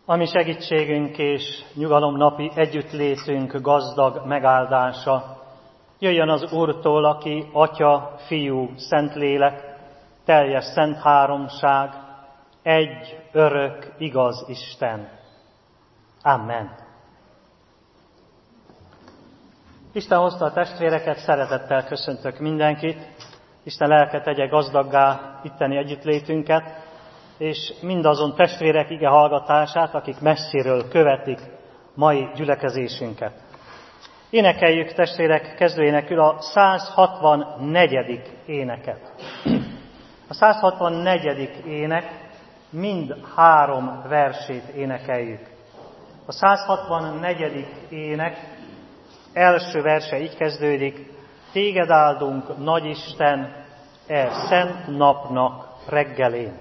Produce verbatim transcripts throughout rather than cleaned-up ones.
A mi segítségünk és nyugalomnapi együttlétünk gazdag megáldása jöjjön az Úrtól, aki Atya, Fiú, Szentlélek, teljes szent háromság, egy örök, igaz Isten. Amen. Isten hozta a testvéreket, szeretettel köszöntök mindenkit. Isten lelke tegye gazdaggá itteni együttlétünket, és mindazon testvérek ige hallgatását, akik messziről követik mai gyülekezésünket. Énekeljük, testvérek, kezdőénekül a száz hatvannegyedik éneket. A száz hatvannegyedik ének mind három versét énekeljük. A száz hatvannegyedik ének első verse így kezdődik: Téged áldunk, nagy Isten, e szent napnak reggelén.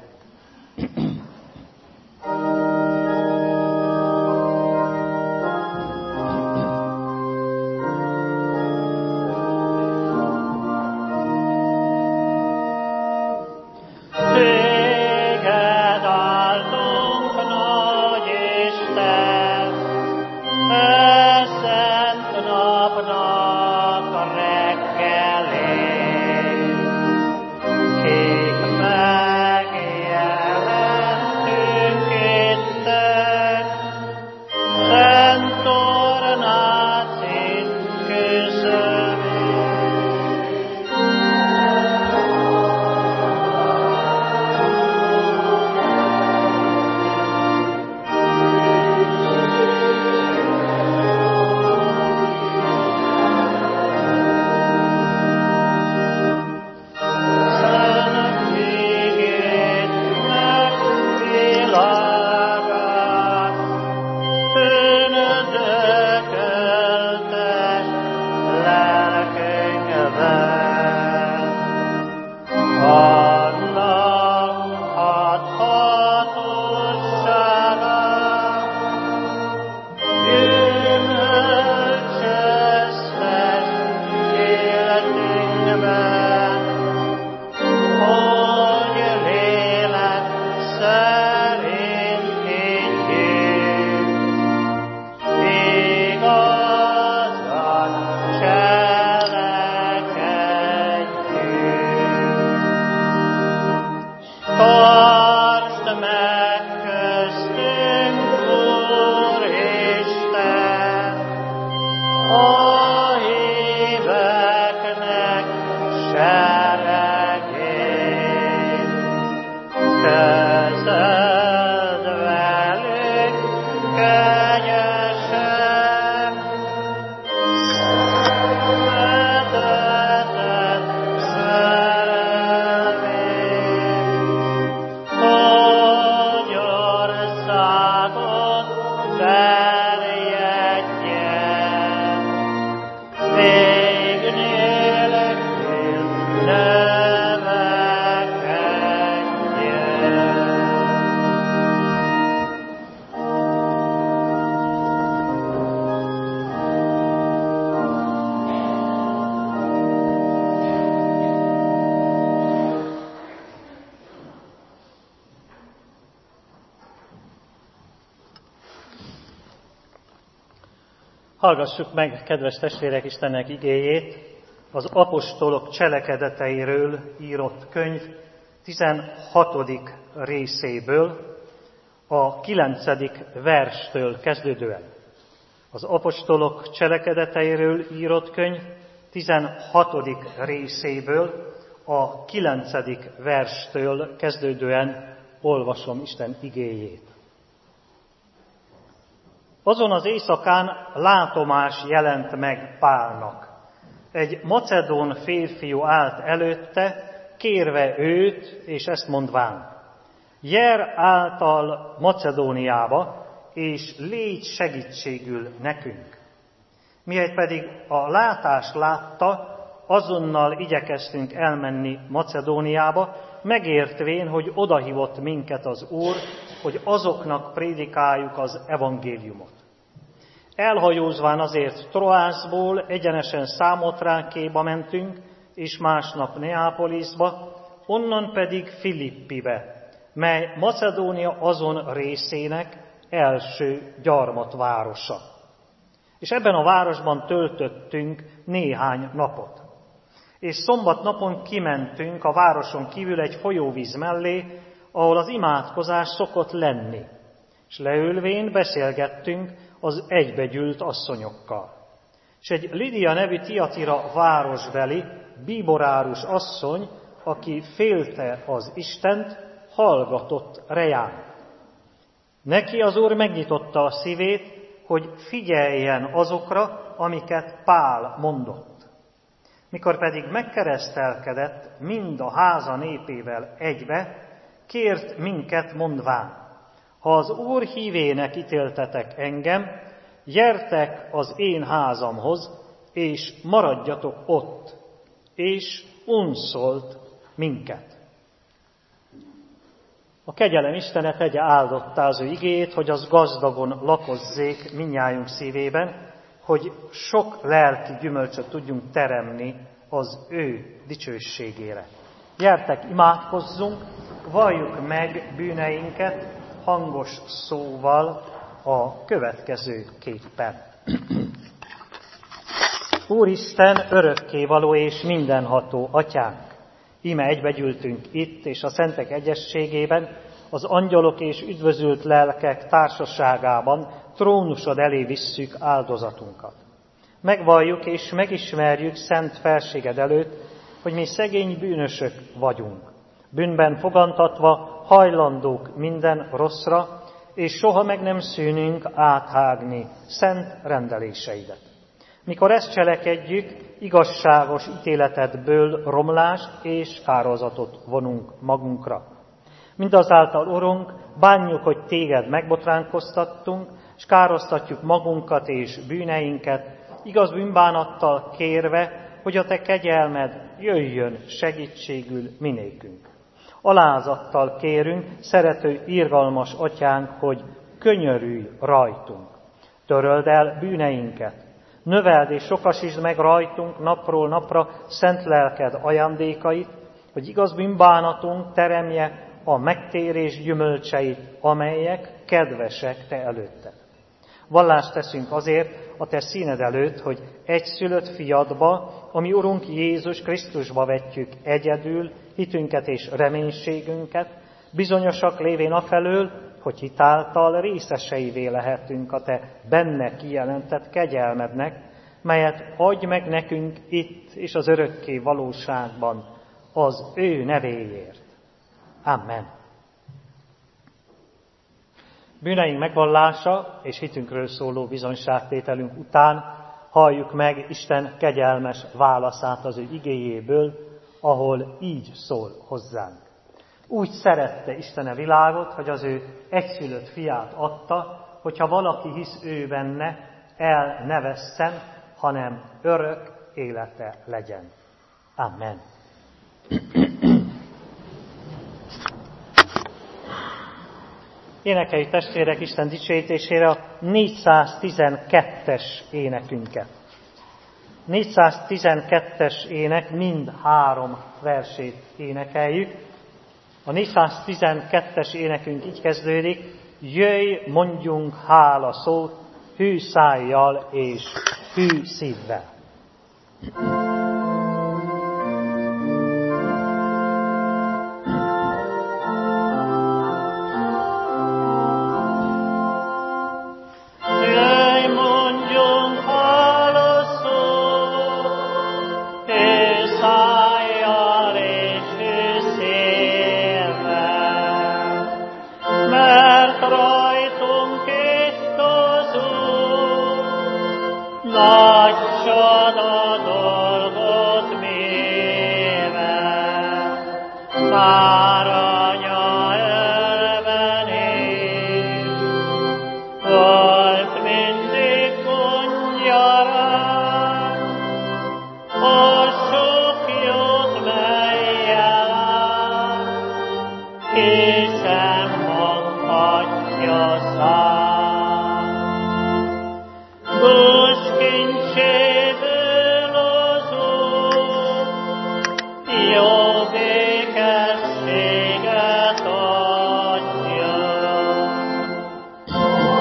Hallgassuk meg, kedves testvérek, Istennek igéjét, az apostolok cselekedeteiről írott könyv tizenhatodik részéből, a kilencedik verstől kezdődően. Az apostolok cselekedeteiről írott könyv tizenhatodik részéből, a kilencedik verstől kezdődően olvasom Isten igéjét. Azon az éjszakán látomás jelent meg Pálnak. Egy macedón férfiú állt előtte, kérve őt, és ezt mondván: Jár által Macedóniába, és légy segítségül nekünk. Mihelyt pedig a látást látta, azonnal igyekeztünk elmenni Macedóniába, megértvén, hogy odahívott minket az Úr, hogy azoknak prédikáljuk az evangéliumot. Elhajózván azért Troászból egyenesen Számotrákéba mentünk, és másnap Neápolisba, onnan pedig Filippibe, mely Macedónia azon részének első gyarmatvárosa. És ebben a városban töltöttünk néhány napot. És szombatnapon kimentünk a városon kívül egy folyóvíz mellé, ahol az imádkozás szokott lenni. És leülvén beszélgettünk az egybegyűlt asszonyokkal. És egy Lidia nevű Tiatira városbeli, bíborárus asszony, aki félte az Istent, hallgatott rejánk. Neki az Úr megnyitotta a szívét, hogy figyeljen azokra, amiket Pál mondott. Mikor pedig megkeresztelkedett mind a háza népével egybe, kért minket mondván: ha az Úr hívének ítéltetek engem, gyertek az én házamhoz, és maradjatok ott, és unszolt minket. A kegyelem Istene tegye áldottá az ő igéjét, hogy az gazdagon lakozzék mindnyájunk szívében, hogy sok lelki gyümölcsöt tudjunk teremni az ő dicsőségére. Gyertek, imádkozzunk, valljuk meg bűneinket hangos szóval a következőképpen. Úristen, örökkévaló és mindenható Atyánk, íme egybegyűltünk itt és a szentek egyességében, az angyalok és üdvözült lelkek társaságában trónusod elé visszük áldozatunkat. Megvalljuk és megismerjük szent felséged előtt, hogy mi szegény bűnösök vagyunk, bűnben fogantatva hajlandók minden rosszra, és soha meg nem szűnünk áthágni szent rendeléseidet. Mikor ezt cselekedjük, igazságos ítéletedből romlást és kározatot vonunk magunkra. Mindazáltal, Urunk, bánjuk, hogy téged megbotránkoztattunk, és károsztatjuk magunkat és bűneinket, igaz bűnbánattal kérve, hogy a te kegyelmed jöjjön segítségül minékünk. Alázattal kérünk, szerető, irgalmas Atyánk, hogy könyörülj rajtunk. Töröld el bűneinket, növeld és sokasítsd meg rajtunk napról napra szent lelked ajándékait, hogy igaz bűnbánatunk teremje a megtérés gyümölcseit, amelyek kedvesek te előtted. Vallást teszünk azért a te színed előtt, hogy egyszülött fiadba, ami Urunk Jézus Krisztusba vetjük egyedül hitünket és reménységünket, bizonyosak lévén afelől, hogy hitáltal részeseivé lehetünk a te benne kijelentett kegyelmednek, melyet adj meg nekünk itt és az örökké valóságban az ő nevéért. Amen. Bűneink megvallása és hitünkről szóló bizonyságtételünk után halljuk meg Isten kegyelmes válaszát az ő igéjéből, ahol így szól hozzánk. Úgy szerette Isten a világot, hogy az ő egyszülött fiát adta, hogyha valaki hisz ő benne, el ne vesszen, hanem örök élete legyen. Amen. Énekeljük, testvérek, Isten dicsőítésére a négyszáztizenkettes énekünket. négyszáztizenkettes ének mind három versét énekeljük. A négyszáztizenkettes énekünk így kezdődik: jöjj, mondjunk hála szót, hű szájjal és hű szívvel. Jó békességet adja.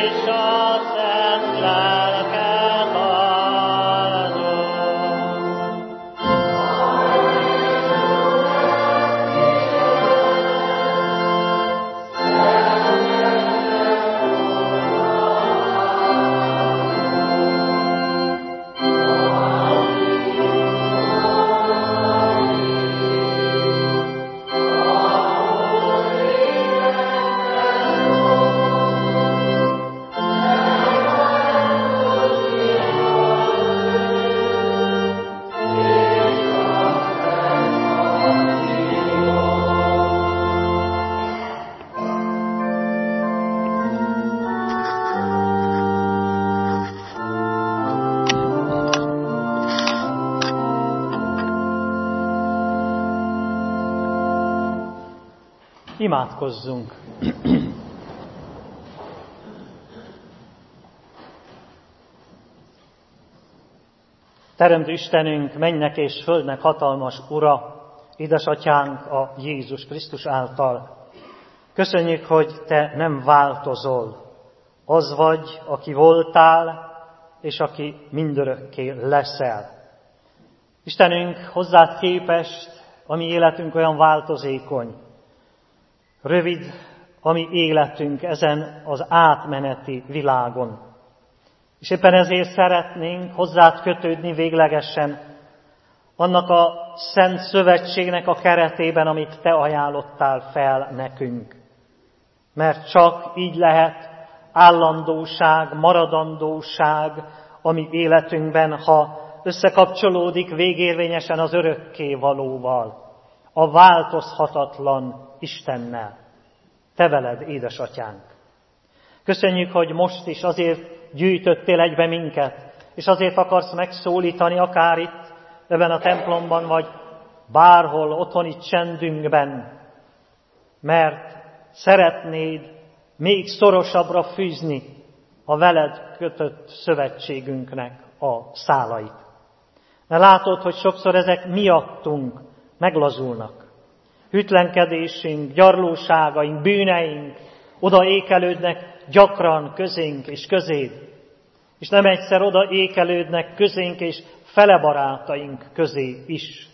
és a Szent Lelket áldott. Imádkozzunk! Teremtő Istenünk, mennynek és földnek hatalmas Ura, édesatyánk a Jézus Krisztus által. Köszönjük, hogy Te nem változol. Az vagy, aki voltál, és aki mindörökké leszel. Istenünk, hozzád képest a mi életünk olyan változékony. Rövid a mi életünk ezen az átmeneti világon. És éppen ezért szeretnénk hozzád kötődni véglegesen annak a szent szövetségnek a keretében, amit te ajánlottál fel nekünk. Mert csak így lehet állandóság, maradandóság a mi életünkben, ha összekapcsolódik végérvényesen az örökké valóval, a változhatatlan Istennel. Te veled, édesatyánk. Köszönjük, hogy most is azért gyűjtöttél egybe minket, és azért akarsz megszólítani, akár itt, ebben a templomban, vagy bárhol, otthoni csendünkben, mert szeretnéd még szorosabbra fűzni a veled kötött szövetségünknek a szálait. Mert látod, hogy sokszor ezek miattunk meglazulnak. Hűtlenkedésünk, gyarlóságaink, bűneink oda ékelődnek gyakran közénk és közéd. És nem egyszer oda ékelődnek közénk és fele barátaink közé is.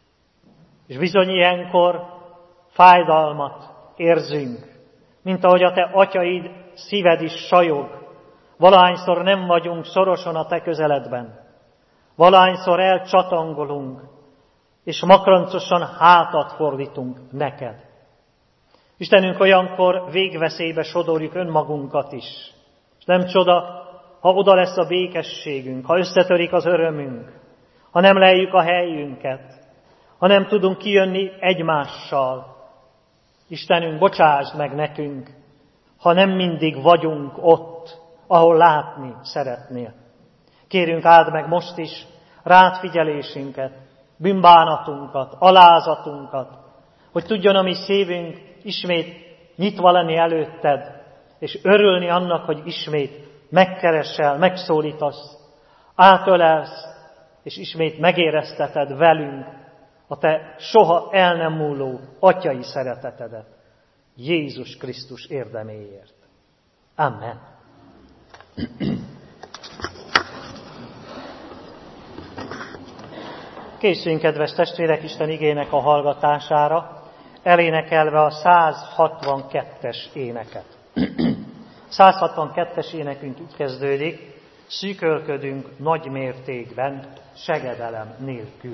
És bizony ilyenkor fájdalmat érzünk, mint ahogy a te atyaid szíved is sajog. Valahányszor nem vagyunk szorosan a te közeledben. Valahányszor elcsatangolunk, és makrancosan hátat fordítunk neked. Istenünk, olyankor végveszélybe sodorjuk önmagunkat is. És nem csoda, ha oda lesz a békességünk, ha összetörik az örömünk, ha nem leljük a helyünket, ha nem tudunk kijönni egymással. Istenünk, bocsásd meg nekünk, ha nem mindig vagyunk ott, ahol látni szeretnél. Kérünk, áld meg most is rád figyelésünket, bűnbánatunkat, alázatunkat, hogy tudjon a mi szívünk ismét nyitva lenni előtted, és örülni annak, hogy ismét megkeresel, megszólítasz, átölelsz, és ismét megérezteted velünk a te soha el nem múló atyai szeretetedet Jézus Krisztus érdeméért. Amen. Készüljünk, kedves testvérek, Isten igének a hallgatására, elénekelve a száz hatvankettes éneket. száz hatvankettes énekünk így kezdődik: szűkölködünk nagy mértékben, segedelem nélkül.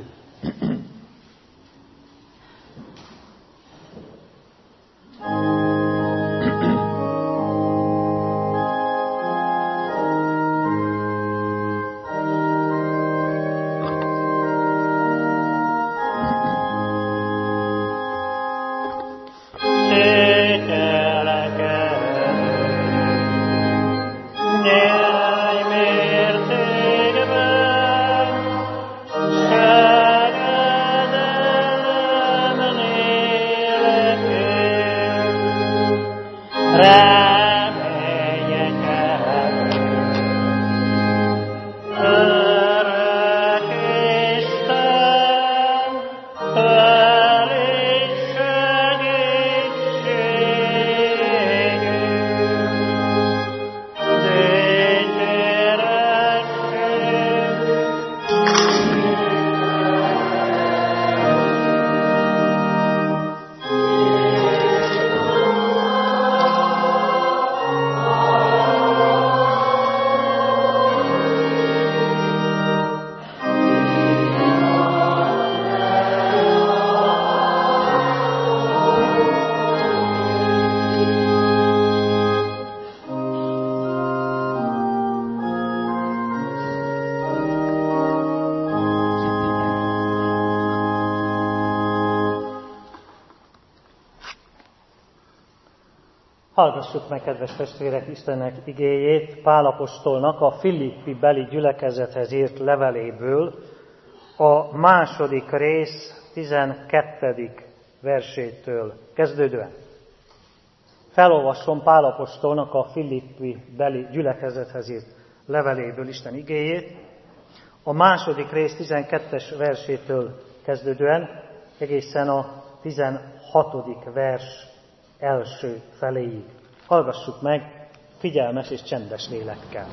Hallgassuk meg, kedves testvérek, Istennek igéjét Pál apostolnak a Filippi beli gyülekezethez írt leveléből, a második rész tizenkettedik versétől kezdődően. Felolvasom Pál apostolnak a Filippi beli gyülekezethez írt leveléből Isten igéjét, a második rész tizenkettes versétől kezdődően egészen a tizenhatodik vers első feléig. Hallgassuk meg figyelmes és csendes lélekkel.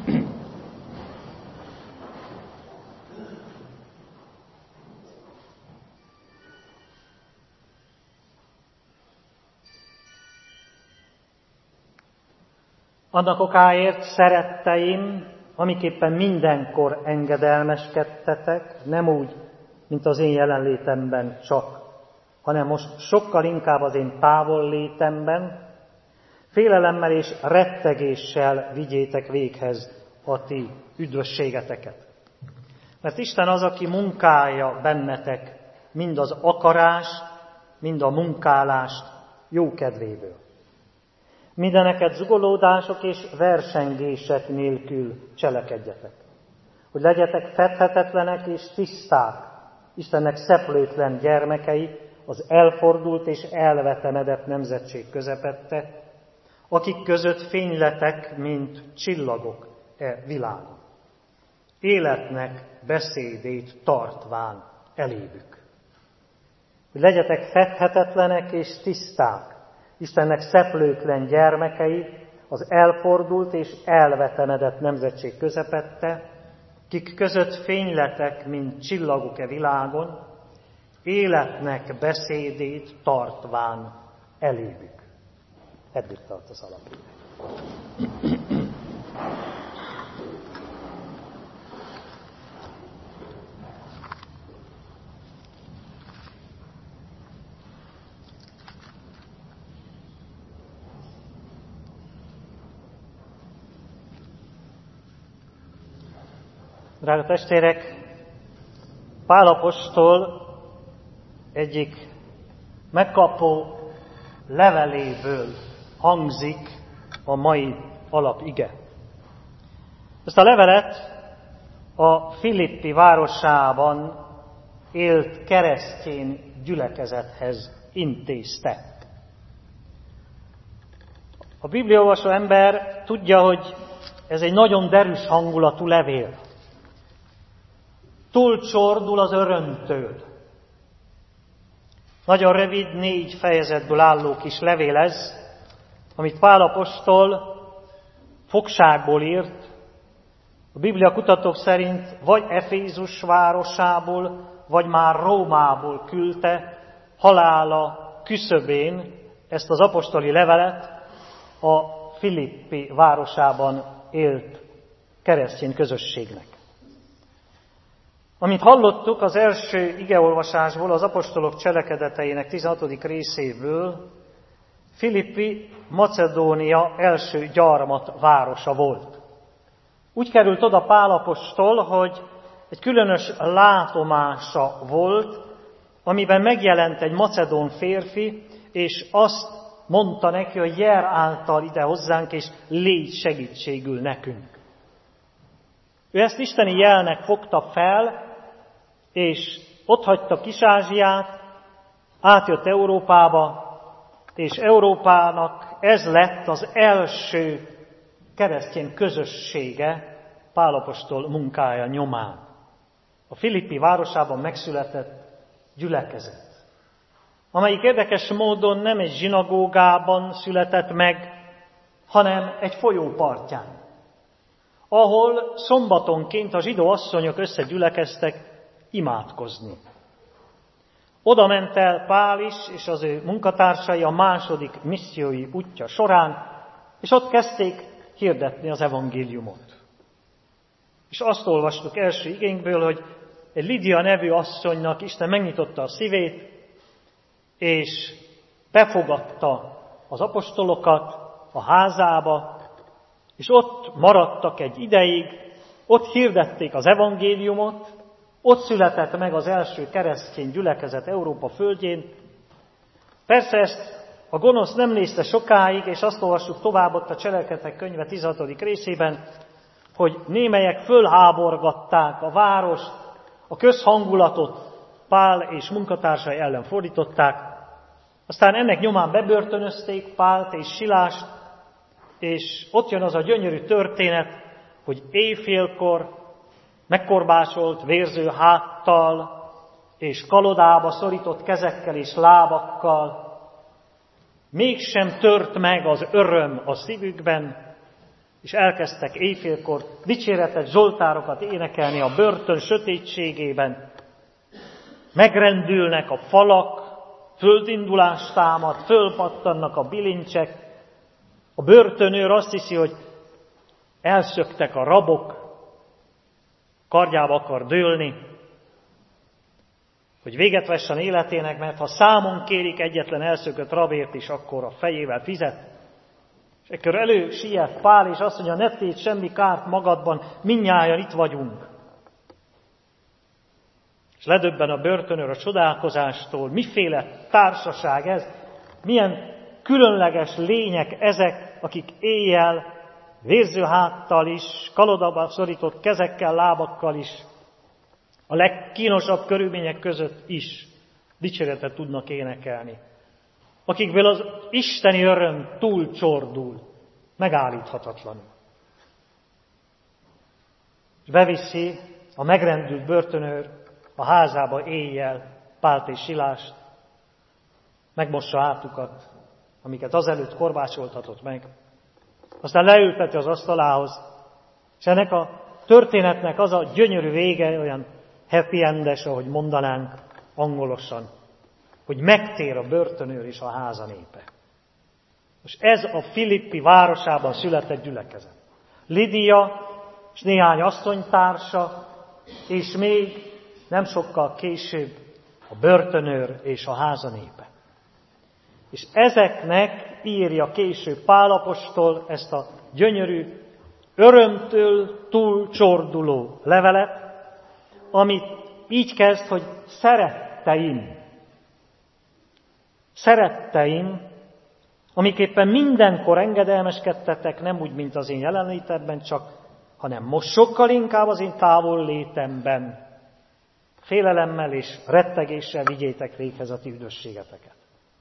Annak okáért, szeretteim, amiképpen mindenkor engedelmeskedtetek, nem úgy, mint az én jelenlétemben csak, hanem most sokkal inkább az én távollétemben, félelemmel és rettegéssel vigyétek véghez a ti üdvösségeteket. Mert Isten az, aki munkálja bennetek mind az akarást, mind a munkálást jó kedvéből. Mindeneket zugolódások és versengések nélkül cselekedjetek. Hogy legyetek fedhetetlenek és tiszták, Istennek szeplőtlen gyermekei, az elfordult és elvetemedett nemzetség közepette, akik között fényletek, mint csillagok e világon. Életnek beszédét tartván elévük. Hogy legyetek fedhetetlenek és tiszták, Istennek szeplőtlen gyermekei, az elfordult és elvetemedett nemzetség közepette, kik között fényletek, mint csillagok e világon, életnek beszédét tartván elévük. Eddig tart az alapig. Drága testvérek, Pál apostol egyik megkapó leveléből hangzik a mai alapige. Ezt a levelet a Filippi városában élt keresztény gyülekezethez intézte. A bibliaolvasó ember tudja, hogy ez egy nagyon derűs hangulatú levél. Túlcsordul az örömtől. Nagyon rövid, négy fejezetből álló kis levél ez, amit Pál apostol fogságból írt. A Biblia kutatók szerint vagy Efézus városából, vagy már Rómából küldte halála küszöbén ezt az apostoli levelet a Filippi városában élt keresztény közösségnek. Amint hallottuk az első igeolvasásból, az apostolok cselekedeteinek tizenhatodik részéből, Filippi Macedónia első gyarmat városa volt. Úgy került oda Pál apostol, hogy egy különös látomása volt, amiben megjelent egy macedón férfi, és azt mondta neki, hogy jár által ide hozzánk, és légy segítségül nekünk. Ő ezt isteni jelnek fogta fel, és otthagyta Kis-Ázsiát, átjött Európába, és Európának ez lett az első keresztény közössége Pál apostol munkája nyomán. A Filippi városában megszületett gyülekezet, amelyik érdekes módon nem egy zsinagógában született meg, hanem egy folyó partján, ahol szombatonként a zsidó asszonyok összegyülekeztek imádkozni. Oda ment el Pál is, és az ő munkatársai a második missziói útja során, és ott kezdték hirdetni az evangéliumot. És azt olvastuk első igénkből, hogy egy Lidia nevű asszonynak Isten megnyitotta a szívét, és befogadta az apostolokat a házába, és ott maradtak egy ideig, ott hirdették az evangéliumot, ott született meg az első keresztény gyülekezet Európa földjén. Persze ezt a gonosz nem nézte sokáig, és azt olvassuk tovább ott a Cselekedetek könyve tizenhatodik részében, hogy némelyek fölháborgatták a várost, a közhangulatot Pál és munkatársai ellen fordították, aztán ennek nyomán bebörtönözték Pált és Silást, és ott jön az a gyönyörű történet, hogy éjfélkor megkorbásolt, vérző háttal, és kalodába szorított kezekkel és lábakkal, mégsem tört meg az öröm a szívükben, és elkezdtek éjfélkor dicséretet, zsoltárokat énekelni a börtön sötétségében. Megrendülnek a falak, földindulás támad, fölpattannak a bilincsek. A börtönőr azt hiszi, hogy elszöktek a rabok, kardjába akar dőlni, hogy véget vessen életének, mert ha számon kérik egyetlen elszökött rabért is, akkor a fejével fizet. És ekkor elő siet Pál, és azt mondja, ne tégy semmi kárt magadban, mindnyájan itt vagyunk. És ledöbben a börtönőr a csodálkozástól, miféle társaság ez, milyen különleges lények ezek, akik éjjel, vérző háttal is, kalodába szorított kezekkel, lábakkal is, a legkínosabb körülmények között is dicséretet tudnak énekelni. Akikből az isteni öröm túlcsordul, megállíthatatlanul. És beviszi a megrendült börtönőr a házába éjjel Pált és Silást, megmossa átukat, amiket azelőtt korbácsoltatott meg. Aztán leülteti az asztalához, és ennek a történetnek az a gyönyörű vége, olyan happy endes, ahogy mondanánk angolosan, hogy megtér a börtönőr és a háza népe. Most ez a Filippi városában született gyülekezet. Lidia és néhány asszonytársa, és még nem sokkal később a börtönőr és a háza népe. És ezeknek írja később Pál apostol ezt a gyönyörű, örömtől túlcsorduló levelet, amit így kezd, hogy szeretteim. Szeretteim, amiképpen mindenkor engedelmeskedtetek, nem úgy, mint az én jelenlétemben csak, hanem most sokkal inkább az én távol létemben, félelemmel és rettegéssel vigyétek véghez a ti üdvösségeteket.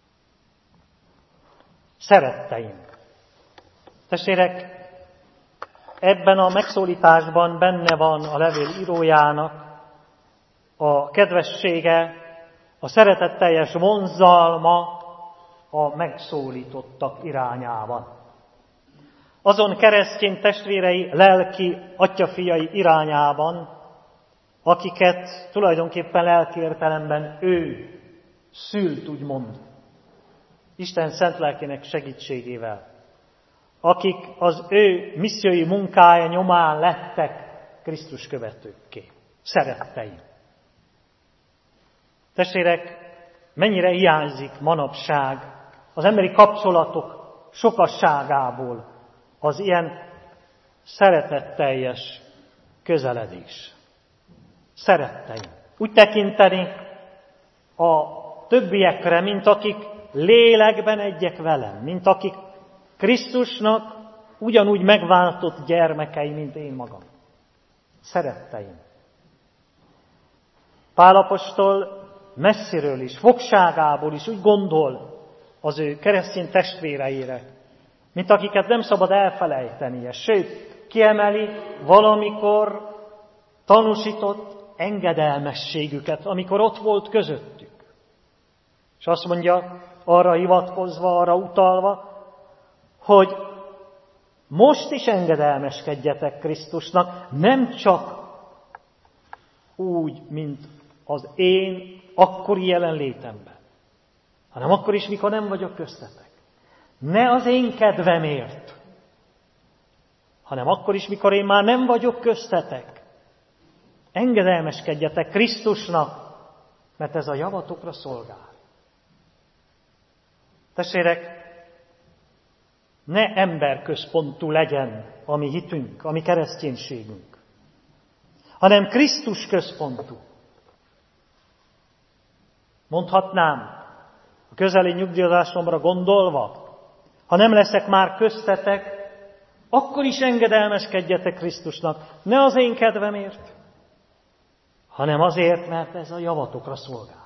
Szeretteim. Testvérek, ebben a megszólításban benne van a levél írójának a kedvessége, a szeretetteljes vonzalma a megszólítottak irányában. Azon keresztény testvérei, lelki atyafiai irányában, akiket tulajdonképpen lelki értelemben ő szült, úgymond, Isten szent lelkének segítségével, akik az ő missziói munkája nyomán lettek Krisztus követőkké. Szeretteim. Testvérek, mennyire hiányzik manapság az emberi kapcsolatok sokasságából az ilyen szeretetteljes közeledés. Szeretteim. Úgy tekinteni a többiekre, mint akik lélekben egyek velem, mint akik Krisztusnak ugyanúgy megváltott gyermekei, mint én magam. Szeretteim. Pál apostol messziről is, fogságából is úgy gondol az ő keresztény testvéreire, mint akiket nem szabad elfelejtenie. Sőt, kiemeli valamikor tanúsított engedelmességüket, amikor ott volt közöttük. És azt mondja, arra hivatkozva, arra utalva, hogy most is engedelmeskedjetek Krisztusnak, nem csak úgy, mint az én akkori jelenlétemben, hanem akkor is, mikor nem vagyok köztetek. Ne az én kedvemért, hanem akkor is, mikor én már nem vagyok köztetek. Engedelmeskedjetek Krisztusnak, mert ez a javatokra szolgál. Testvérek, ne emberközpontú legyen a mi hitünk, a mi kereszténységünk, hanem Krisztus központú. Mondhatnám, a közeli nyugdíjazásomra gondolva, ha nem leszek már köztetek, akkor is engedelmeskedjetek Krisztusnak, ne az én kedvemért, hanem azért, mert ez a javatokra szolgál.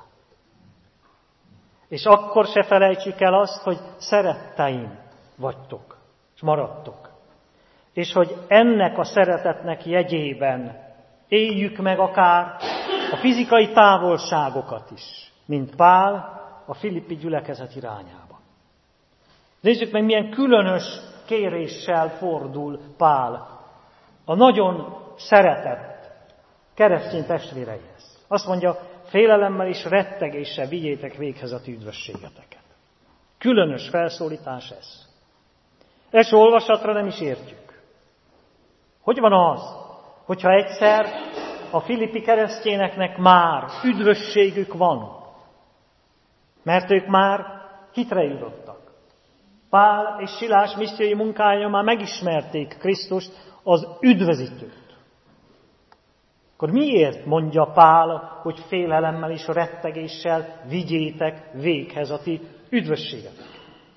És akkor se felejtsük el azt, hogy szeretteim vagytok, és maradtok. És hogy ennek a szeretetnek jegyében éljük meg akár a fizikai távolságokat is, mint Pál a filippi gyülekezet irányába. Nézzük meg, milyen különös kéréssel fordul Pál a nagyon szeretett keresztény testvéreihez. Azt mondja, félelemmel és rettegéssel vigyétek véghez a ti üdvösségeteket. Különös felszólítás ez. Első olvasatra nem is értjük. Hogy van az, hogyha egyszer a filippi keresztényeknek már üdvösségük van, mert ők már hitre jutottak. Pál és Silás missziói munkája már megismerték Krisztust, az üdvözítőt. Akkor miért mondja Pál, hogy félelemmel és rettegéssel vigyétek véghez a ti üdvösségetek?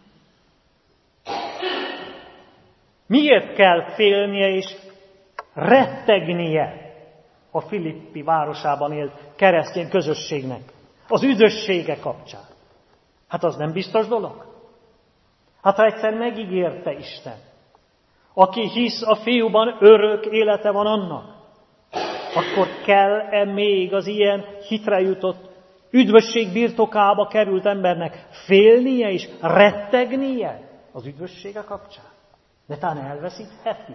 Miért kell félnie és rettegnie a filippi városában élt keresztény közösségnek az üdvössége kapcsán? Hát az nem biztos dolog. Hát ha egyszer megígérte Isten, aki hisz a fiúban, örök élete van annak, akkor kell-e még az ilyen hitre jutott, üdvösség birtokába került embernek félnie és rettegnie az üdvössége kapcsán? Netán elveszítheti?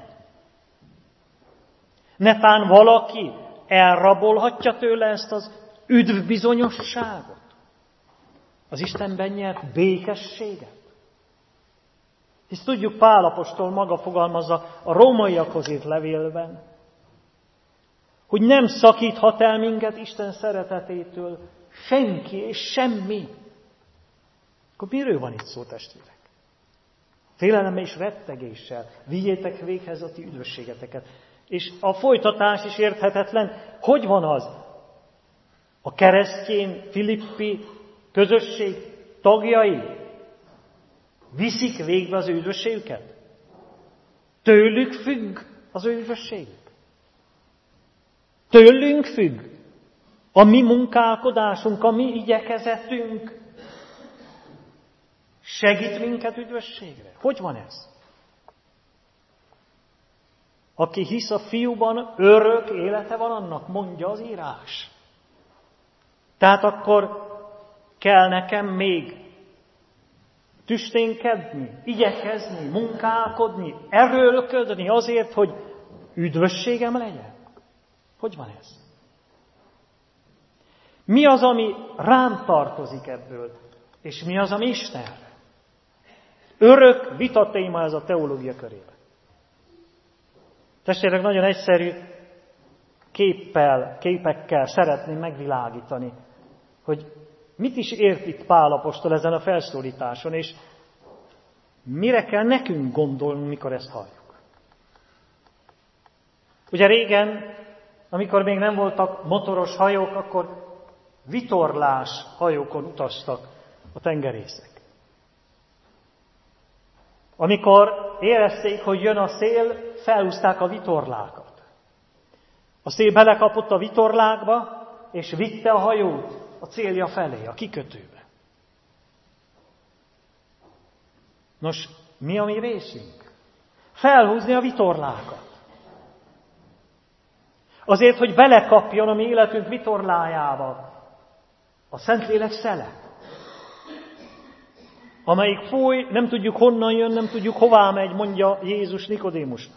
Netán valaki elrabolhatja tőle ezt az üdvbizonyosságot? Az Istenben nyert békességet? Hisz tudjuk, Pál apostol maga fogalmazza a rómaiakhoz írt levélben, hogy nem szakíthat el minket Isten szeretetétől senki és semmi. Akkor miről van itt szó, testvérek? Félelemmel és rettegéssel vigyétek véghez a ti üdvösségeteket. És a folytatás is érthetetlen. Hogy van az? A keresztény filippi közösség tagjai viszik végbe az ő üdvösségüket? Tőlük függ az ő üdvösségük? Tőlünk függ a mi munkálkodásunk, a mi igyekezetünk? Segít minket üdvösségre? Hogy van ez? Aki hisz a fiúban, örök élete van annak, mondja az írás. Tehát akkor kell nekem még tüsténkedni, igyekezni, munkálkodni, erőlködni azért, hogy üdvösségem legyen? Hogy van ez? Mi az, ami rám tartozik ebből, és mi az, ami Istenre? Örök vita téma ez a teológia körében. Testvérek, nagyon egyszerű képpel, képekkel szeretném megvilágítani, hogy mit is ért itt Pál apostol ezen a felszólításon, és mire kell nekünk gondolnunk, mikor ezt halljuk. Ugye régen, amikor még nem voltak motoros hajók, akkor vitorlás hajókon utaztak a tengerészek. Amikor érezték, hogy jön a szél, felhúzták a vitorlákat. A szél belekapott a vitorlákba, és vitte a hajót a célja felé, a kikötőbe. Nos, mi a mi részünk? Felhúzni a vitorlákat. Azért, hogy belekapjon a mi életünk vitorlájába a Szentlélek szele, amelyik fúj, nem tudjuk honnan jön, nem tudjuk hová megy, mondja Jézus Nikodémusnak.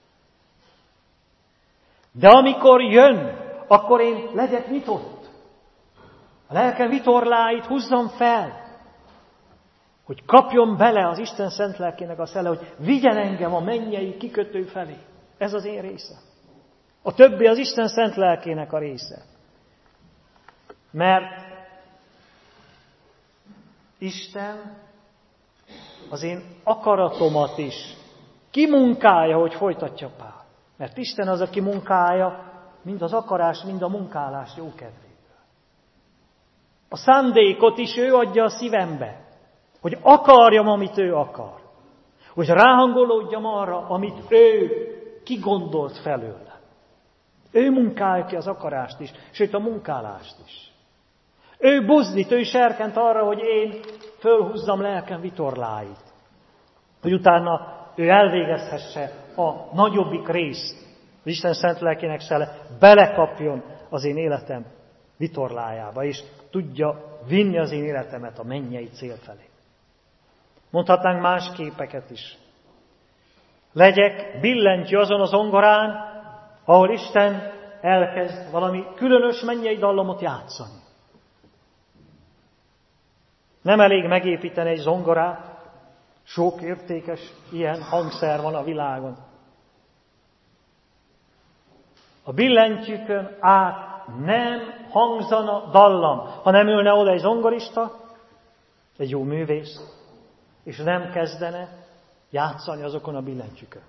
De amikor jön, akkor én legyek nyitott. A lelkem vitorláit húzzam fel, hogy kapjon bele az Isten szent lelkének a szele, hogy vigyen engem a mennyei kikötő felé. Ez az én része. A többi az Isten szent lelkének a része. Mert Isten az én akaratomat is kimunkálja, hogy folytatja Pál. Mert Isten az, aki munkálja mind az akarás, mind a munkálás jó kedvéből. A szándékot is ő adja a szívembe, hogy akarjam, amit ő akar. Hogy ráhangolódjam arra, amit ő kigondolt felőle. Ő munkálja ki az akarást is, sőt a munkálást is. Ő buzdít, ő serkent arra, hogy én fölhúzzam lelkem vitorláit. Hogy utána ő elvégezhesse a nagyobbik részt, az Isten szent lelkének szelle belekapjon az én életem vitorlájába, és tudja vinni az én életemet a mennyei cél felé. Mondhatnánk más képeket is. Legyek billentyű azon az zongorán, ahol Isten elkezd valami különös mennyei dallamot játszani. Nem elég megépíteni egy zongorát, sok értékes ilyen hangszer van a világon. A billentyűkön át nem hangzana dallam, ha nem ülne oda egy zongorista, egy jó művész, és nem kezdene játszani azokon a billentyűkön.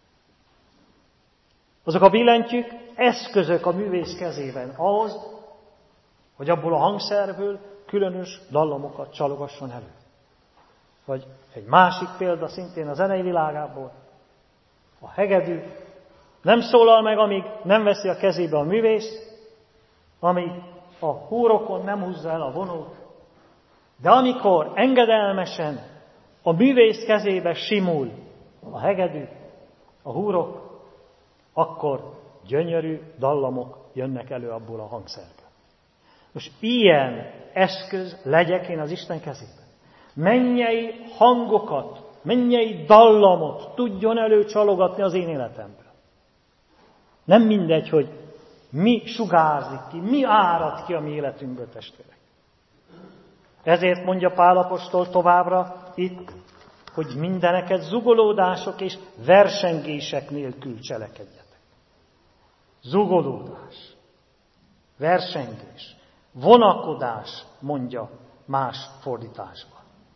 Azok a billentyűk eszközök a művész kezében ahhoz, hogy abból a hangszerből különös dallamokat csalogasson elő. Vagy egy másik példa szintén a zenei világából. A hegedű nem szólal meg, amíg nem veszi a kezébe a művész, amíg a húrokon nem húzza el a vonót. De amikor engedelmesen a művész kezébe simul a hegedű, a húrok, akkor gyönyörű dallamok jönnek elő abból a hangszerből. Most ilyen eszköz legyek én az Isten kezében. Mennyei hangokat, mennyei dallamot tudjon előcsalogatni az én életemből. Nem mindegy, hogy mi sugárzik ki, mi árad ki a mi életünkből, testvérek. Ezért mondja Pál apostol továbbra itt, hogy mindeneket zugolódások és versengések nélkül cselekedjetek. Zugolódás, versengés, vonakodás, mondja más fordításban.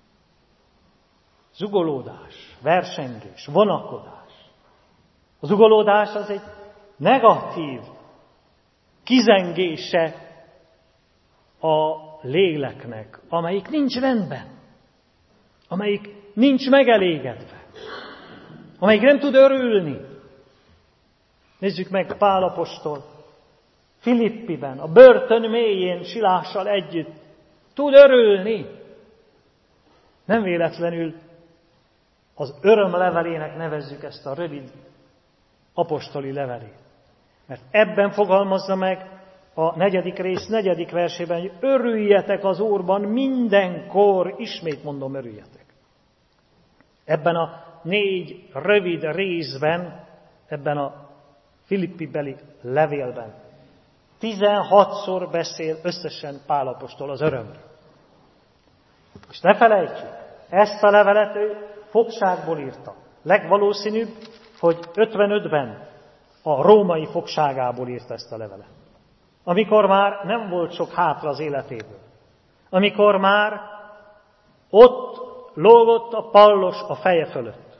Zugolódás, versengés, vonakodás. A zugolódás az egy negatív kizengése a léleknek, amelyik nincs rendben, amelyik nincs megelégedve, amelyik nem tud örülni. Nézzük meg Pál apostol Filippiben, a börtön mélyén Silással együtt tud örülni. Nem véletlenül az örömlevelének nevezzük ezt a rövid apostoli levelét. Mert ebben fogalmazza meg a negyedik rész negyedik versében, hogy örüljetek az Úrban mindenkor, ismét mondom, örüljetek. Ebben a négy rövid részben, ebben a Filippi-beli levélben tizenhatszor beszél összesen Pál apostol az örömről. És ne felejtsük, ezt a levelet ő fogságból írta. Legvalószínűbb, hogy ötvenötben a római fogságából írta ezt a levelet. Amikor már nem volt sok hátra az életéből. Amikor már ott lógott a pallos a feje fölött.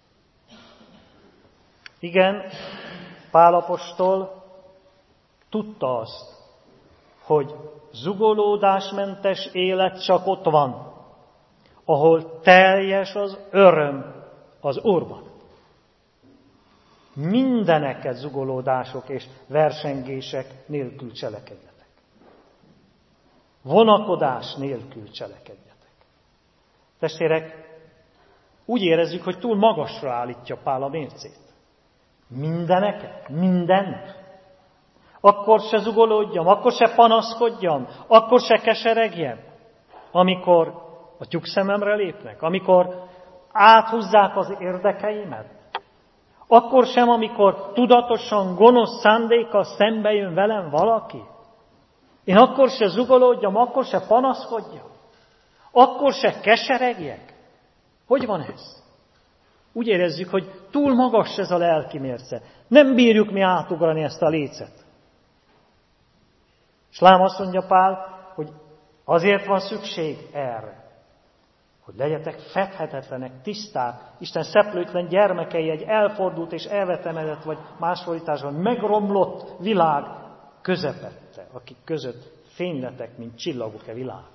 Igen, Pál apostol tudta azt, hogy zugolódásmentes élet csak ott van, ahol teljes az öröm az Úrban. Mindeneket zugolódások és versengések nélkül cselekedjetek. Vonakodás nélkül cselekedjetek. Testvérek, úgy érezzük, hogy túl magasra állítja Pál a mércét. Mindeneket, mindent. Akkor se zugolódjam, akkor se panaszkodjam, akkor se keseregjem, amikor a tyúkszememre lépnek, amikor áthúzzák az érdekeimet. Akkor sem, amikor tudatosan, gonosz szándékkal szembe jön velem valaki. Én akkor se zugolódjam, akkor se panaszkodjam. Akkor se keseregjek. Hogy van ez? Úgy érezzük, hogy túl magas ez a lelki mérce. Nem bírjuk mi átugrani ezt a lécet. És lám azt mondja Pál, hogy azért van szükség erre, hogy legyetek fedhetetlenek, tiszták, Isten szeplőtlen gyermekei egy elfordult és elvetemedett, vagy más fordításban megromlott világ közepette, akik között fényletek, mint csillagok e világon.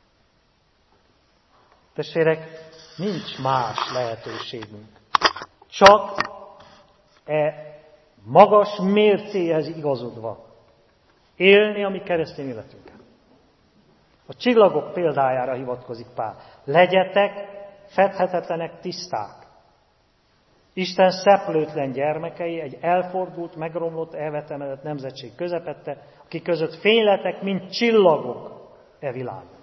Testvérek, nincs más lehetőségünk. Csak e magas mércéhez igazodva élni a mi keresztény életünket. A csillagok példájára hivatkozik Pál. Legyetek fedhetetlenek, tiszták. Isten szeplőtlen gyermekei, egy elfordult, megromlott, elvetemedett nemzetség közepette, akik között fényletek, mint csillagok e világon.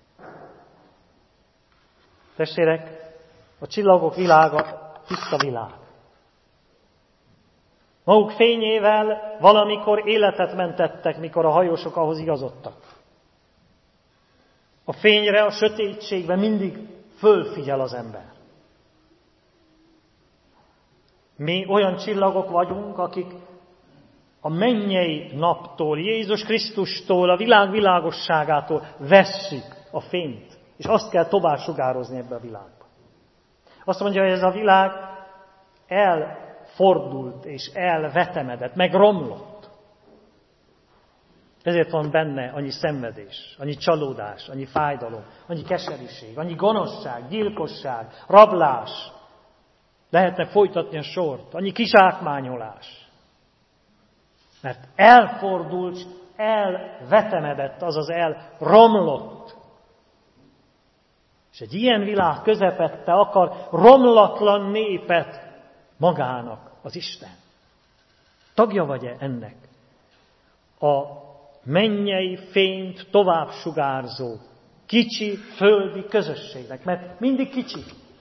Testvérek, a csillagok világa tiszta világ. Maguk fényével valamikor életet mentettek, mikor a hajósok ahhoz igazodtak. A fényre, a sötétségben mindig fölfigyel az ember. Mi olyan csillagok vagyunk, akik a mennyei naptól, Jézus Krisztustól, a világ világosságától vesszük a fényt. És azt kell tovább sugározni ebbe a világba. Azt mondja, hogy ez a világ elfordult és elvetemedett, meg romlott. Ezért van benne annyi szenvedés, annyi csalódás, annyi fájdalom, annyi keserűség, annyi gonoszság, gyilkosság, rablás. Lehetne folytatni a sort, annyi kizsákmányolás. Mert elfordult, elvetemedett, azaz elromlott. És egy ilyen világ közepette akar romlatlan népet magának az Isten. Tagja vagy-e ennek? A mennyei fényt tovább sugárzó, kicsi földi közösségnek, mert mindig kicsi.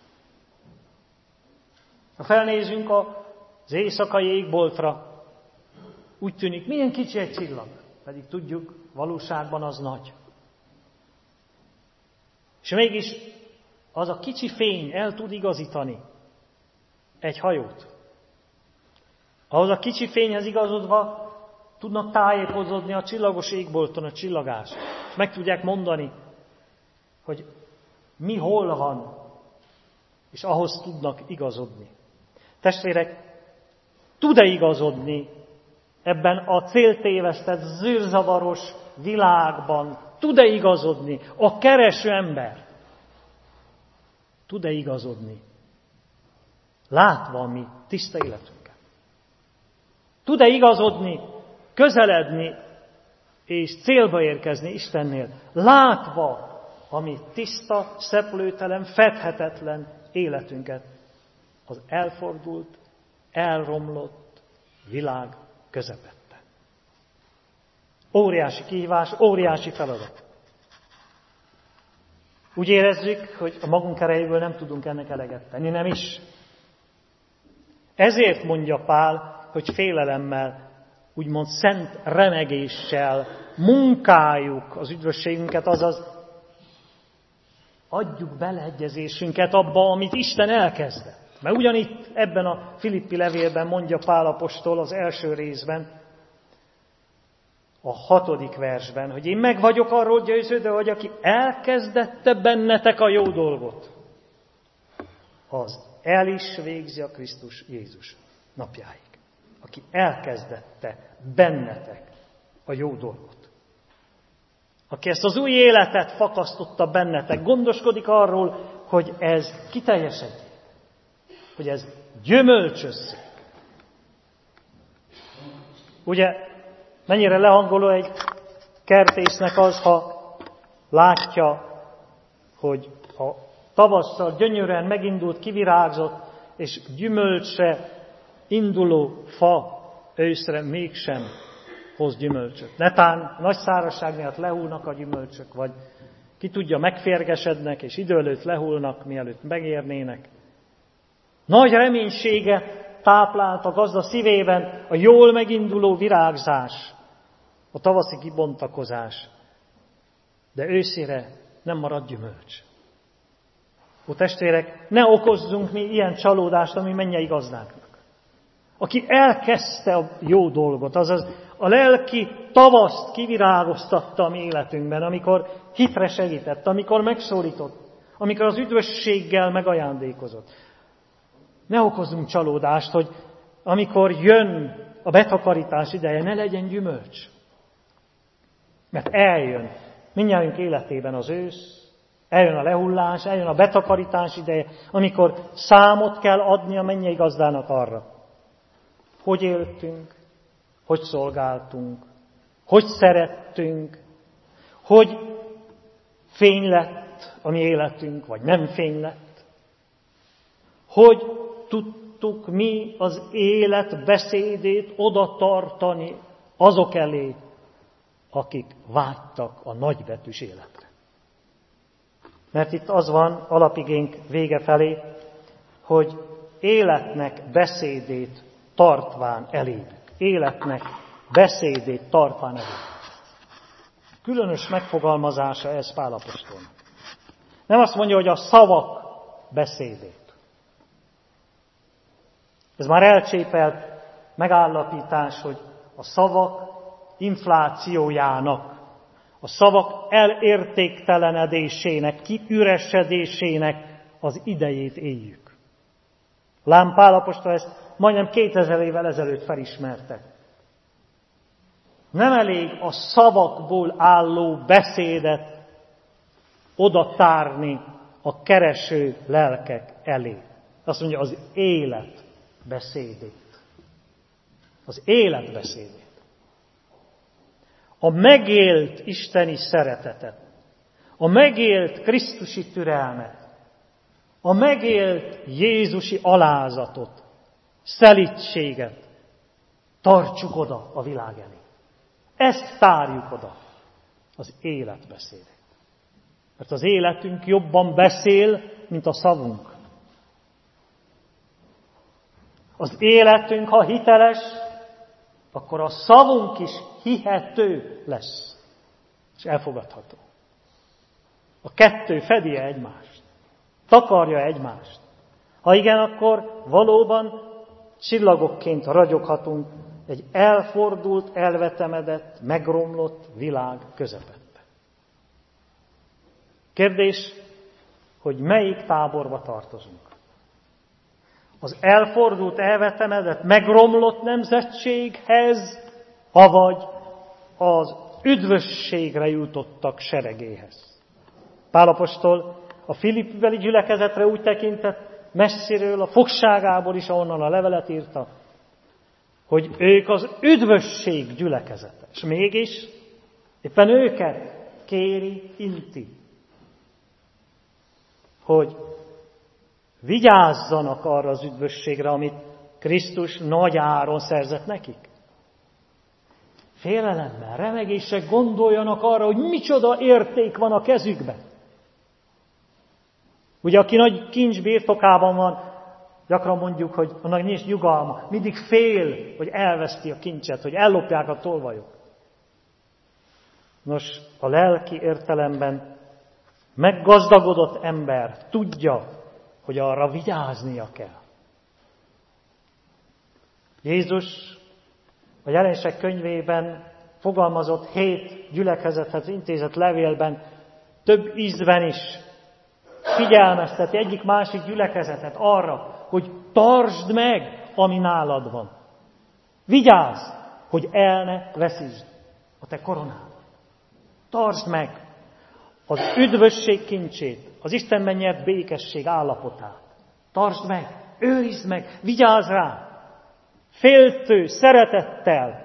Ha felnézünk az éjszakai égboltra, úgy tűnik, milyen kicsi egy csillag, pedig tudjuk, valóságban az nagy. És mégis az a kicsi fény el tud igazítani egy hajót. Ahhoz a kicsi fényhez igazodva tudnak tájékozódni a csillagos égbolton a csillagás. És meg tudják mondani, hogy mi hol van, és ahhoz tudnak igazodni. Testvérek, tud-e igazodni ebben a céltévesztett, zűrzavaros világban? Tud-e igazodni a kereső ember? Tud-e igazodni? Látva a mi tiszta életünket. Tud-e igazodni, közeledni és célba érkezni Istennél? Látva a mi tiszta, szeplőtelen, fedhetetlen életünket az elfordult, elromlott világ közepette. Óriási kihívás, óriási feladat. Úgy érezzük, hogy a magunk erejéből nem tudunk ennek eleget tenni, nem is. Ezért mondja Pál, hogy félelemmel, úgymond szent remegéssel munkáljuk az üdvösségünket, azaz adjuk beleegyezésünket abba, amit Isten elkezdett. Mert ugyanitt ebben a Filippi levélben mondja Pál apostol az első részben, a hatodik versben, hogy én meg vagyok arról győződve, hogy aki elkezdette bennetek a jó dolgot, az el is végzi a Krisztus Jézus napjáig. Aki elkezdette bennetek a jó dolgot. Aki ezt az új életet fakasztotta bennetek, gondoskodik arról, hogy ez kiteljesedjék. Hogy ez gyümölcsözzék. Ugye, mennyire lehangoló egy kertésznek az, ha látja, hogy a tavasszal gyönyörűen megindult, kivirágzott, és gyümölcsre induló fa őszre mégsem hoz gyümölcsöt. Netán nagy szárazság miatt lehullnak a gyümölcsök, vagy ki tudja, megférgesednek, és idő előtt lehullnak, mielőtt megérnének. Nagy reménysége táplált a gazda szívében a jól meginduló virágzás, a tavaszi kibontakozás, de őszére nem marad gyümölcs. Ó, testvérek, ne okozzunk mi ilyen csalódást a mi mennyei gazdáknak. Aki elkezdte a jó dolgot, azaz a lelki tavaszt kivirágoztatta a mi életünkben, amikor hitre segített, amikor megszólított, amikor az üdvösséggel megajándékozott. Ne okozzunk csalódást, hogy amikor jön a betakarítás ideje, ne legyen gyümölcs. Mert eljön mindnyájunk életében az ősz, eljön a lehullás, eljön a betakarítás ideje, amikor számot kell adni a mennyei gazdának arra, hogy éltünk, hogy szolgáltunk, hogy szerettünk, hogy fény lett a mi életünk, vagy nem fény lett, hogy tudtuk mi az élet beszédét oda tartani azok elé, akik vágytak a nagybetűs életre. Mert itt az van alapigénk vége felé, hogy életnek beszédét tartván elévük. Életnek beszédét tartván elévük. Különös megfogalmazása ez Pál apostolnak. Nem azt mondja, hogy a szavak beszédét. Ez már elcsépelt megállapítás, hogy a szavak inflációjának, a szavak elértéktelenedésének, kiüresedésének az idejét éljük. Lám Pál apostol ezt majdnem kétezer évvel ezelőtt felismerte. Nem elég a szavakból álló beszédet oda tárni a kereső lelkek elé. Azt mondja, az élet beszédét. Az élet beszédét. A megélt isteni szeretetet, a megélt krisztusi türelmet, a megélt jézusi alázatot, szelídséget tartsuk oda a világ elé. Ezt tárjuk oda, az életbeszédet. Mert az életünk jobban beszél, mint a szavunk. Az életünk, ha hiteles, akkor a szavunk is hihető lesz, és elfogadható. A kettő fedi egymást, takarja egymást. Ha igen, akkor valóban csillagokként ragyoghatunk egy elfordult, elvetemedett, megromlott világ közepette. Kérdés, hogy melyik táborba tartozunk? Az elfordult, elvetemedett, megromlott nemzetséghez, avagy az üdvösségre jutottak seregéhez. Pál apostol a filippibeli gyülekezetre úgy tekintett messziről, a fogságából is, ahonnan a levelet írta, hogy ők az üdvösség gyülekezete. És mégis éppen őket kéri, inti, hogy vigyázzanak arra az üdvösségre, amit Krisztus nagy áron szerzett nekik. Félelemmel, remegéssel gondoljanak arra, hogy micsoda érték van a kezükben. Ugye, aki nagy kincs birtokában van, gyakran mondjuk, hogy annak nincs nyugalma. Mindig fél, hogy elveszti a kincset, hogy ellopják a tolvajok. Nos, a lelki értelemben meggazdagodott ember tudja, hogy arra vigyáznia kell. Jézus a Jelenések könyvében fogalmazott hét gyülekezethez intézett levélben, több ízben is figyelmezteti egyik-másik gyülekezetet arra, hogy tartsd meg, ami nálad van. Vigyázz, hogy el ne veszítsd a te koronád. Tartsd meg az üdvösség kincsét, az Istenben nyert békesség állapotát. Tartsd meg, őrizd meg, vigyázz rá, féltő, szeretettel.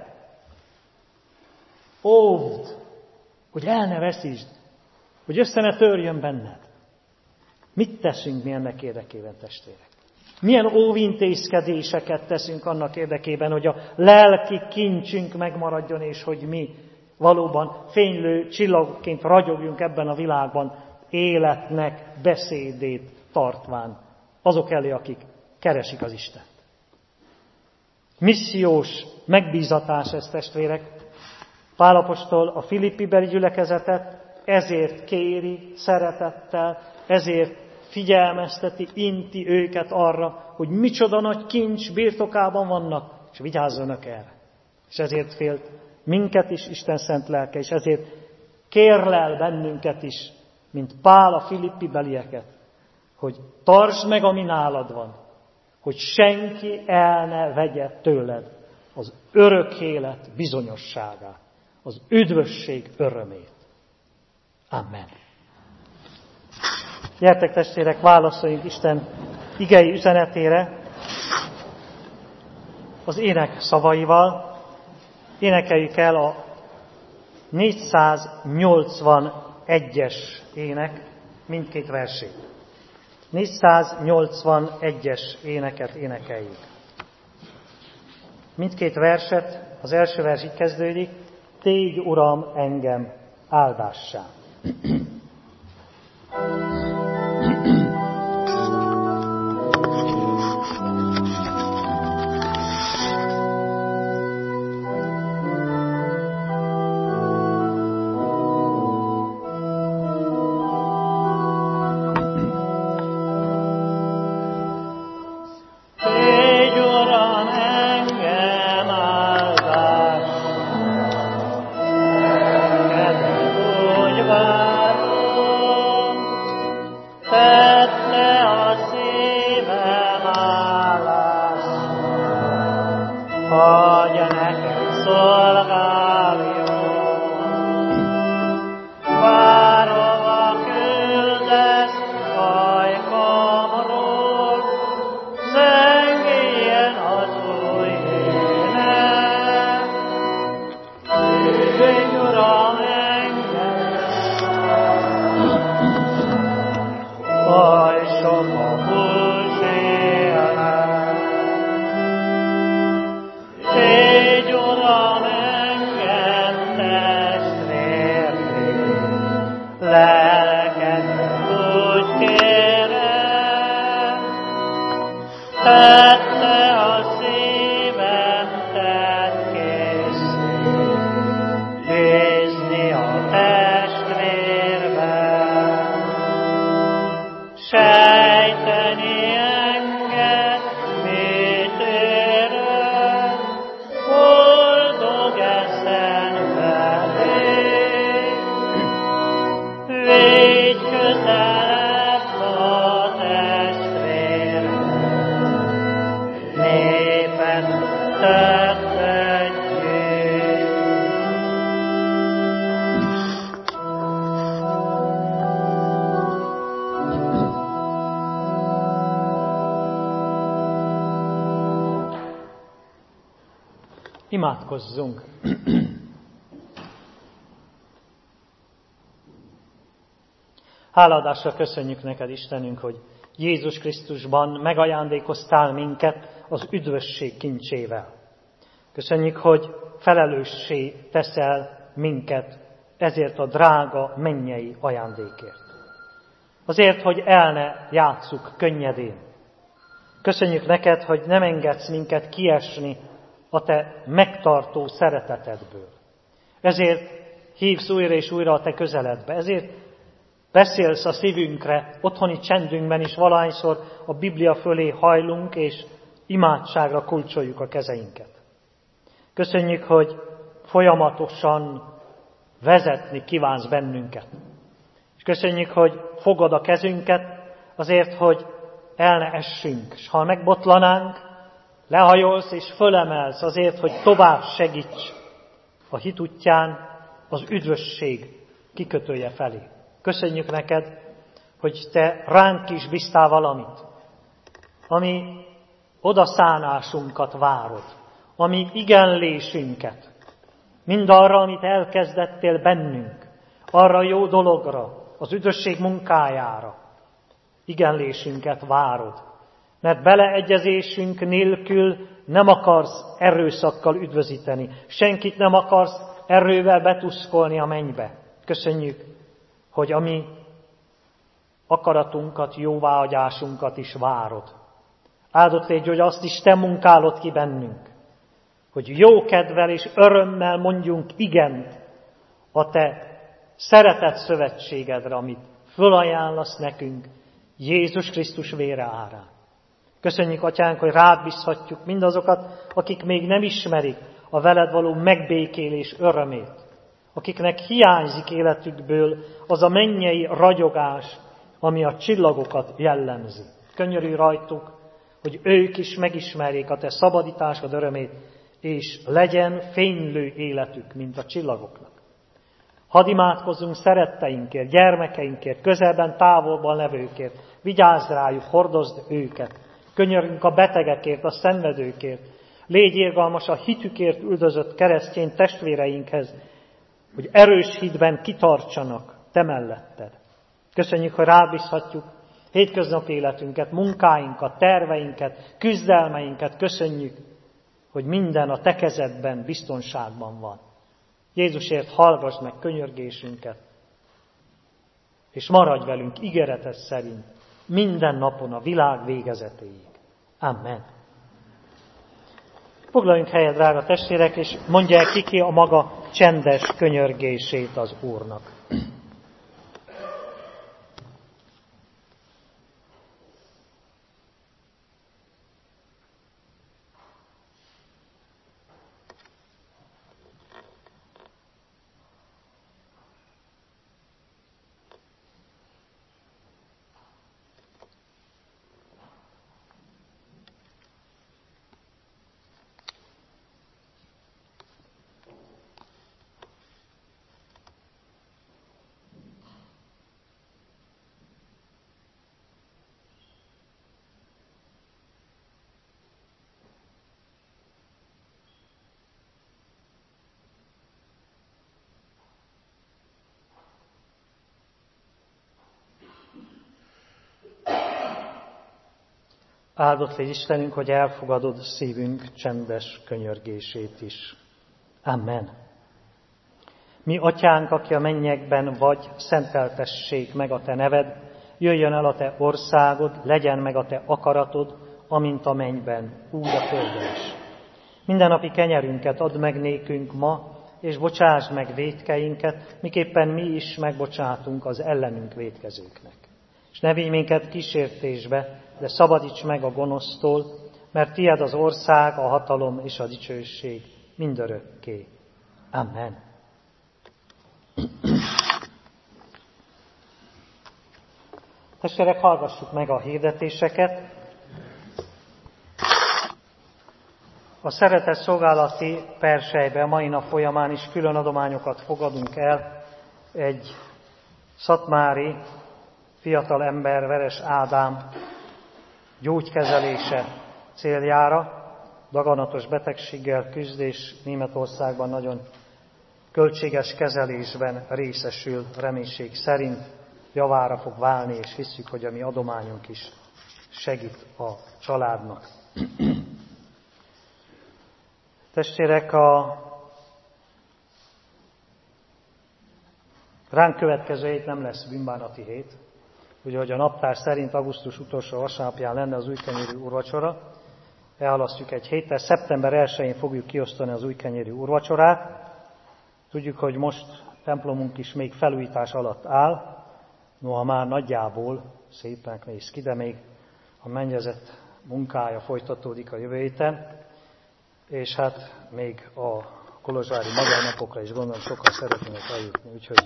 Óvd, hogy el ne veszítsd, hogy össze ne törjön benned. Mit teszünk mi ennek érdekében, testvérek? Milyen óvintézkedéseket teszünk annak érdekében, hogy a lelki kincsünk megmaradjon, és hogy mi valóban fénylő csillagként ragyogjunk ebben a világban, életnek beszédét tartván azok elé, akik keresik az Istent. Missziós megbízatás ez, testvérek. Pál apostol a filippibeli gyülekezetet ezért kéri szeretettel, ezért figyelmezteti, inti őket arra, hogy micsoda nagy kincs birtokában vannak, és vigyázzanak erre. És ezért félt minket is Isten szent lelke, és ezért kérlel bennünket is, mint Pál a filippibelieket, hogy tartsd meg, ami nálad van, hogy senki el ne vegye tőled az örök élet bizonyosságát, az üdvösség örömét. Amen. Gyertek testvérek, válaszoljunk Isten igei üzenetére az ének szavaival. Énekeljük el a négyszáznyolcvanegyes ének mindkét versét. négyszáznyolcvanegyes éneket énekeljük. Mindkét verset, az első vers így kezdődik: Tégy, Uram, engem áldássá. Imádkozzunk! Hálaadásra köszönjük neked, Istenünk, hogy Jézus Krisztusban megajándékoztál minket az üdvösség kincsével. Köszönjük, hogy felelőssé teszel minket ezért a drága mennyei ajándékért. Azért, hogy el ne játsszuk könnyedén. Köszönjük neked, hogy nem engedsz minket kiesni a te megtartó szeretetedből. Ezért hívsz újra és újra a te közeledbe. Ezért beszélsz a szívünkre, otthoni csendünkben is valahányszor a Biblia fölé hajlunk, és imádságra kulcsoljuk a kezeinket. Köszönjük, hogy folyamatosan vezetni kívánsz bennünket. És köszönjük, hogy fogod a kezünket azért, hogy el ne essünk. És ha megbotlanánk, lehajolsz és fölemelsz azért, hogy tovább segíts a hit útján az üdvösség kikötője felé. Köszönjük neked, hogy te ránk is bíztál valamit, ami odaszánásunkat várod, ami igenlésünket, mindarra, amit elkezdettél bennünk, arra a jó dologra, az üdvösség munkájára, igenlésünket várod. Mert beleegyezésünk nélkül nem akarsz erőszakkal üdvözíteni. Senkit nem akarsz erővel betuszkolni a mennybe. Köszönjük, hogy a mi akaratunkat, jóváhagyásunkat is várod. Áldott légy, hogy azt is te munkálod ki bennünk, hogy jó kedvel és örömmel mondjunk igent a te szeretett szövetségedre, amit fölajánlasz nekünk Jézus Krisztus vére árán. Köszönjük, Atyánk, hogy rád bízhatjuk mindazokat, akik még nem ismerik a veled való megbékélés örömét, akiknek hiányzik életükből az a mennyei ragyogás, ami a csillagokat jellemzi. Könyörülj rajtuk, hogy ők is megismerjék a te szabadításod örömét, és legyen fénylő életük, mint a csillagoknak. Hadd imádkozzunk szeretteinkért, gyermekeinkért, közelben, távolban levőkért, vigyázz rájuk, hordozd őket, könyörgünk a betegekért, a szenvedőkért, légy irgalmas a hitükért üldözött keresztény testvéreinkhez, hogy erős hitben kitartsanak te melletted. Köszönjük, hogy rád bízhatjuk hétköznapi életünket, munkáinkat, terveinket, küzdelmeinket, köszönjük, hogy minden a te kezedben, biztonságban van. Jézusért hallgass meg könyörgésünket, és maradj velünk ígéreted szerint minden napon a világ végezetéig. Amen. Foglaljunk helyet, drága testvérek, és mondják ki ki a maga csendes könyörgését az Úrnak. Áldott légy Istenünk, hogy elfogadod szívünk csendes könyörgését is. Amen. Mi atyánk, aki a mennyekben vagy, szenteltessék meg a te neved, jöjjön el a te országod, legyen meg a te akaratod, amint a mennyben, úgy a földön is. Mindennapi kenyerünket add meg nékünk ma, és bocsásd meg vétkeinket, miképpen mi is megbocsátunk az ellenünk vétkezőknek. És ne vigy minket kísértésbe, de szabadíts meg a gonosztól, mert tied az ország, a hatalom és a dicsőség mindörökké. Amen. Testvérek, hallgassuk meg a hirdetéseket. A szeretet szolgálati perselyben mai nap folyamán is külön adományokat fogadunk el egy szatmári fiatal ember, Veres Ádám gyógykezelése céljára. Daganatos betegséggel küzd, és Németországban nagyon költséges kezelésben részesül, reménység szerint javára fog válni, és hisszük, hogy a mi adományunk is segít a családnak. Testvérek, a ránk következő hét nem lesz bűnbánati hét. Ugye, hogy a naptár szerint augusztus utolsó vasárnapján lenne az újkenyérű úrvacsora, elhalasztjuk egy héttel, szeptember elsején fogjuk kiosztani az újkenyérű úrvacsorát. Tudjuk, hogy most templomunk is még felújítás alatt áll, noha már nagyjából szépen néz ki, de még a mennyezet munkája folytatódik a jövő héten, és hát még a kolozsvári magyar napokra is gondolom sokkal szeretnének eljutni, úgyhogy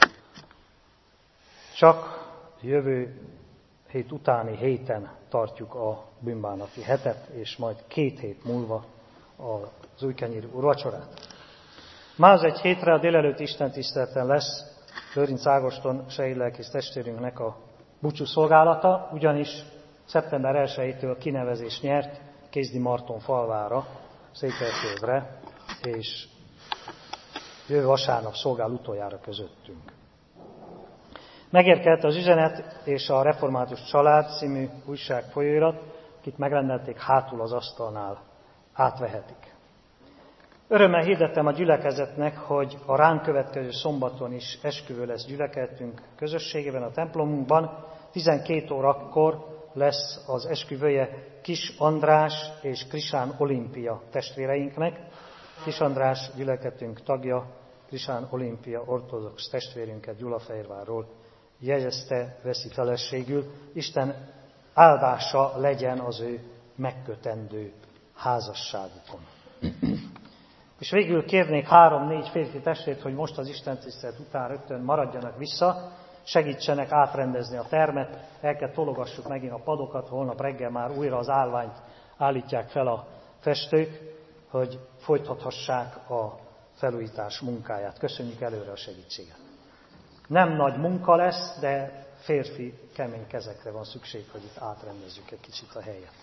csak jövő hét utáni héten tartjuk a bűnbánati hetet, és majd két hét múlva az újkenyérű úrvacsorát. Már az egy hétre a délelőtt istentiszteleten lesz Lőrinc Ágoston sejlelkész testvérünknek a búcsú szolgálata, ugyanis szeptember elsejétől kinevezést nyert Kézdi Marton falvára, Székelyföldre, és jövő vasárnap szolgál utoljára közöttünk. Megérkezett az üzenet és a Református Család című újság folyóirat, akik megrendelték, hátul az asztalnál átvehetik. Örömmel hirdettem a gyülekezetnek, hogy a ránk következő szombaton is esküvő lesz gyülekezetünk közösségében, a templomunkban. tizenkét órakor lesz az esküvője Kis András és Krisán Olimpia testvéreinknek. Kis András gyülekezetünk tagja, Krisán Olimpia ortodox testvérünket Gyulafehérvárról jegyezte, veszi feleségül. Isten áldása legyen az ő megkötendő házasságukon. És végül kérnék három-négy férfi testvért, hogy most az istentisztelet után rögtön maradjanak vissza, segítsenek átrendezni a termet, el kell tologassuk megint a padokat, holnap reggel már újra az állványt állítják fel a festők, hogy folytathassák a felújítás munkáját. Köszönjük előre a segítséget. Nem nagy munka lesz, de férfi kemény kezekre van szükség, hogy itt átrendezzük egy kicsit a helyet.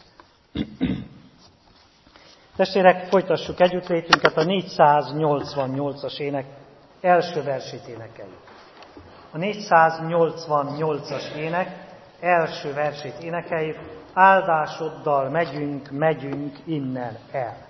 Testvérek, folytassuk együttlétünket, a négyszáznyolcvannyolcas ének első versét énekeljük. A négyszáznyolcvannyolcas ének első versét énekeljük, áldásoddal megyünk, megyünk innen el.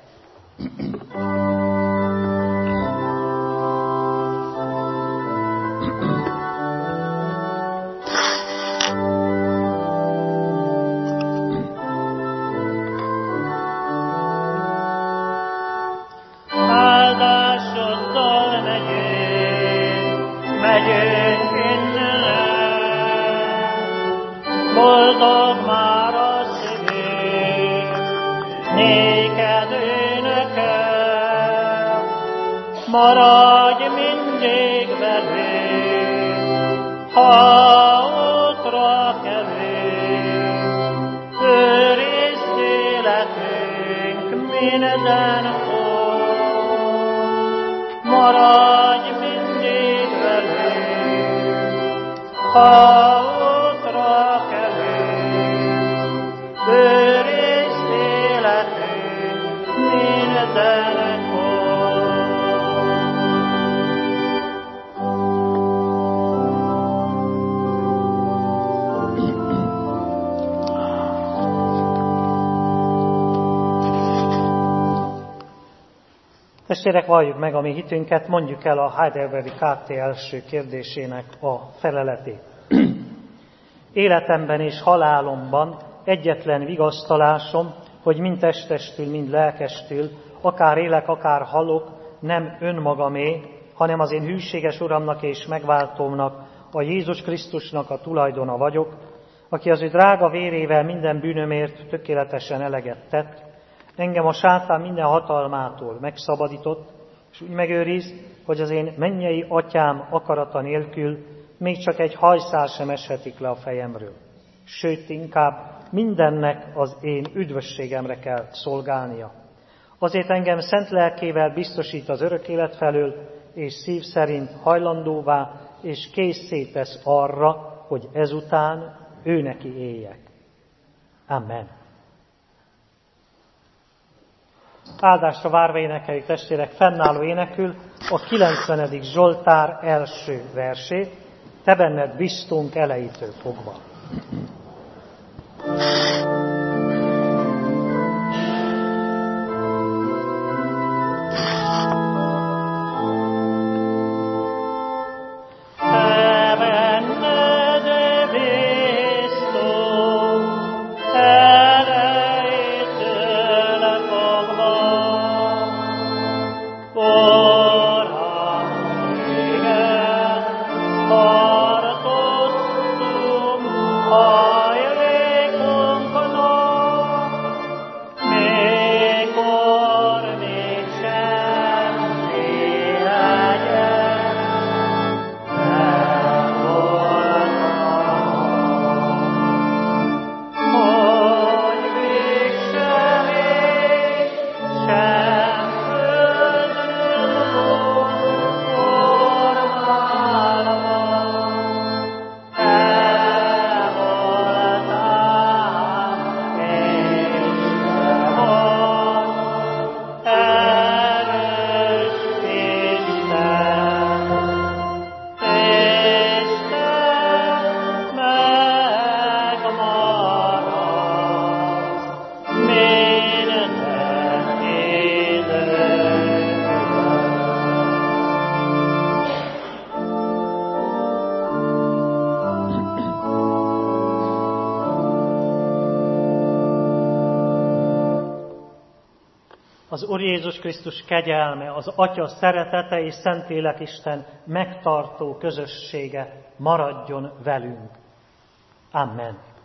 Boldog már a szívünk, néked énekel, maradj mindig velünk, ha útra kerülünk, őrizd életünk mindenkor, maradj mindig velünk, ha őrizd életünk mindenkor. Testvérek, valljuk meg a mi hitünket, mondjuk el a Heidelbergi ká té első kérdésének a feleletét. Életemben és halálomban egyetlen vigasztalásom, hogy mind testestül, mind lelkestül, akár élek, akár halok, nem önmagamé, hanem az én hűséges Uramnak és megváltómnak, a Jézus Krisztusnak a tulajdona vagyok, aki az ő drága vérével minden bűnömért tökéletesen eleget tett, engem a sátán minden hatalmától megszabadított, és úgy megőriz, hogy az én mennyei atyám akarata nélkül még csak egy hajszál sem eshetik le a fejemről. Sőt, inkább mindennek az én üdvösségemre kell szolgálnia. Azért engem szent lelkével biztosít az örök élet felől, és szív szerint hajlandóvá, és készé tesz arra, hogy ezután ő neki éljek. Amen. Áldásra várva énekeljük, testvérek, fennálló énekül a kilencvenedik Zsoltár első versét, te benned biztunk elejétől fogva. Az Úr Jézus Krisztus kegyelme, az Atya szeretete és Szentlélek Isten megtartó közössége maradjon velünk. Amen.